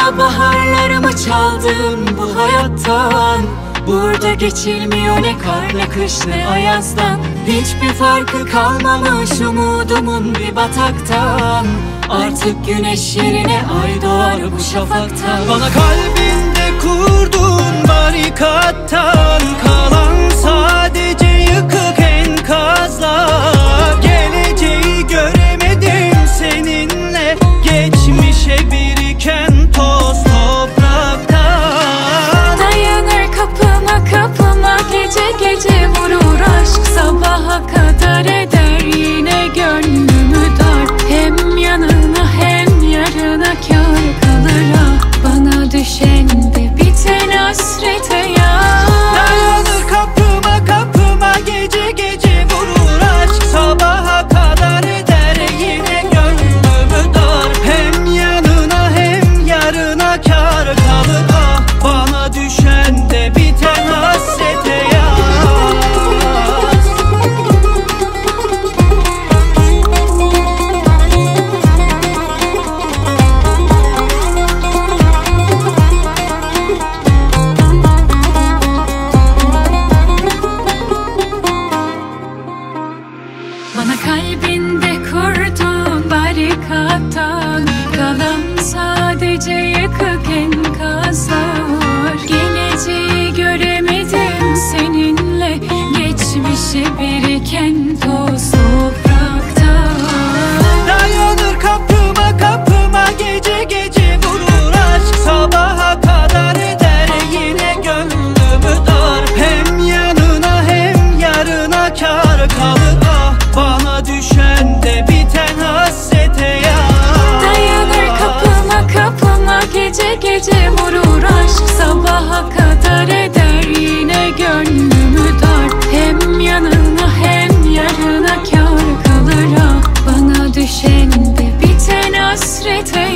Bana baharlarımı çaldın bu hayattan. Burada geçilmiyor ne kar ne kış ne ayazdan. Hiçbir farkı kalmamış umudumun bir bataktan. Artık güneş yerine ay doğar bu şafaktan. Bana kalbinde kurduğun barikattan kalan sadece yıkık enkazlar. Geleceği göremedim seninle, geçmişe biriken toz topraktan. Dayanır kapıma kapıma gece gece vurur aşk. Sabaha kadar eder yine gönlümü dar. Hem yanına hem yarına kâr kalır ah. Bana düşen de biten hasrete yar. Dayanır kapıma kapıma gece gece vurur aşk. Sabaha kadar eder yine gönlümü dar. Hem yanına hem yarına kâr kalır ah. Bana düşen de biten hasrete yar. Bana kalbinde kurduğun barikattan kalan sadece yıkık enkazlar. Geleceği göremedim seninle, geçmişe biriken toz topraktan. Dayanır kapıma kapıma gece gece vurur aşk. Sabaha kadar eder yine gönlümü dar. Hem yanına hem yarına kâr kalır ah. Bana düşen de biten hasrete yar. Dayanır kapıma kapıma gece gece vurur aşk. Sabaha kadar eder yine gönlümü dar. Hem yanına hem yarına kâr kalır ah. Bana düşen de biten hasrete